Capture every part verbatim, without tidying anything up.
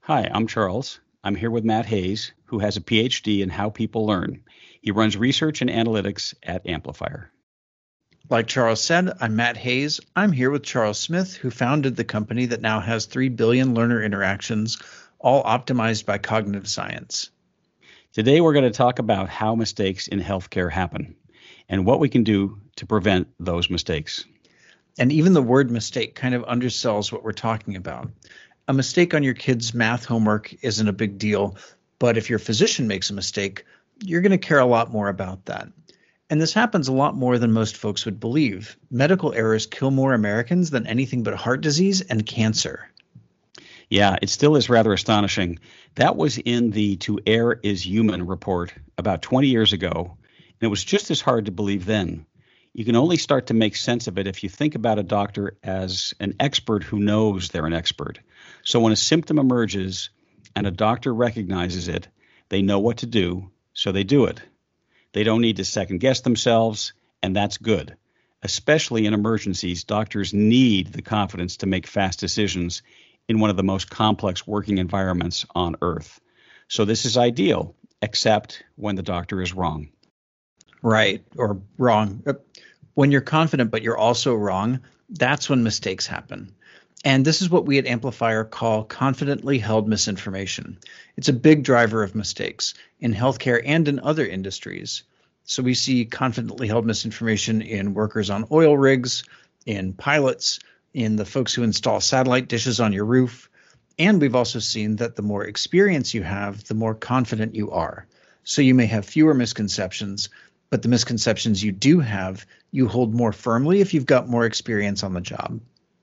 Hi, I'm Charles. I'm here with Matt Hayes, who has a P H D in how people learn. He runs research and analytics at Amplifier. Like Charles said, I'm Matt Hayes. I'm here with Charles Smith, who founded the company that now has three billion learner interactions, all optimized by cognitive science. Today, we're going to talk about how mistakes in healthcare happen and what we can do to prevent those mistakes. And even the word mistake kind of undersells what we're talking about. A mistake on your kid's math homework isn't a big deal, but if your physician makes a mistake, you're going to care a lot more about that. And this happens a lot more than most folks would believe. Medical errors kill more Americans than anything but heart disease and cancer. Yeah, it still is rather astonishing. That was in the To Err is Human report about twenty years ago, and it was just as hard to believe then. You can only start to make sense of it if you think about a doctor as an expert who knows they're an expert. So when a symptom emerges and a doctor recognizes it, they know what to do, so they do it. They don't need to second guess themselves, and that's good. Especially in emergencies, doctors need the confidence to make fast decisions in one of the most complex working environments on earth. So this is ideal, except when the doctor is wrong. Right, or wrong. When you're confident but you're also wrong, that's when mistakes happen. And this is what we at Amplifier call confidently held misinformation. It's a big driver of mistakes in healthcare and in other industries. So we see confidently held misinformation in workers on oil rigs, in pilots, in the folks who install satellite dishes on your roof. And we've also seen that the more experience you have, the more confident you are. So you may have fewer misconceptions, but the misconceptions you do have, you hold more firmly if you've got more experience on the job.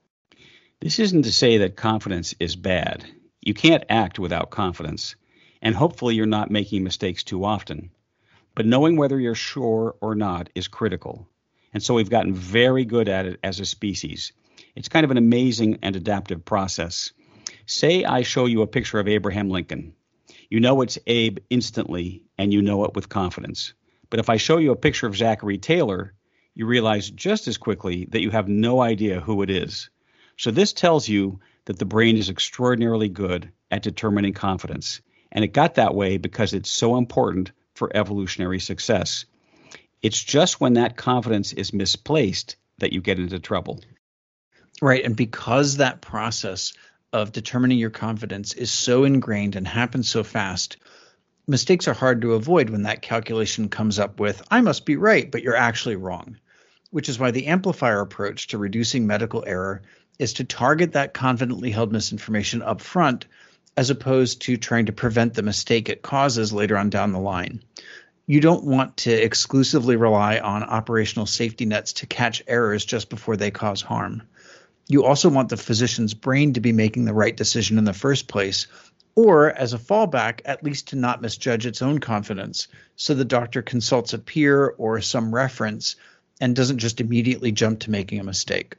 This isn't to say that confidence is bad. You can't act without confidence, and hopefully you're not making mistakes too often. But knowing whether you're sure or not is critical. And so we've gotten very good at it as a species. It's kind of an amazing and adaptive process. Say I show you a picture of Abraham Lincoln. You know it's Abe instantly, and you know it with confidence. But if I show you a picture of Zachary Taylor, you realize just as quickly that you have no idea who it is. So this tells you that the brain is extraordinarily good at determining confidence. And it got that way because it's so important for evolutionary success. It's just when that confidence is misplaced that you get into trouble. Right. And because that process of determining your confidence is so ingrained and happens so fast, mistakes are hard to avoid when that calculation comes up with, I must be right, but you're actually wrong. Which is why the Amplifier approach to reducing medical error is to target that confidently held misinformation up front, as opposed to trying to prevent the mistake it causes later on down the line. You don't want to exclusively rely on operational safety nets to catch errors just before they cause harm. You also want the physician's brain to be making the right decision in the first place, or as a fallback, at least to not misjudge its own confidence, so the doctor consults a peer or some reference and doesn't just immediately jump to making a mistake.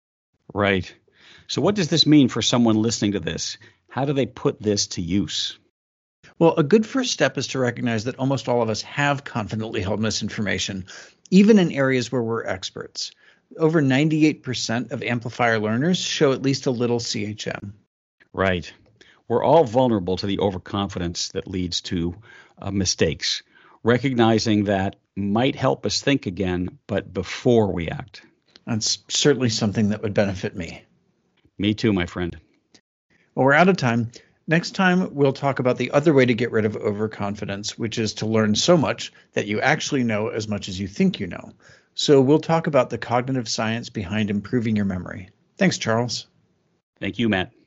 Right. So what does this mean for someone listening to this? How do they put this to use? Well, a good first step is to recognize that almost all of us have confidently held misinformation, even in areas where we're experts. Over ninety-eight percent of Amplifier learners show at least a little C H M. Right. We're all vulnerable to the overconfidence that leads to uh, mistakes. Recognizing that might help us think again, but before we act. That's certainly something that would benefit me. Me too, my friend. Well, we're out of time. Next time, we'll talk about the other way to get rid of overconfidence, which is to learn so much that you actually know as much as you think you know. So we'll talk about the cognitive science behind improving your memory. Thanks, Charles. Thank you, Matt.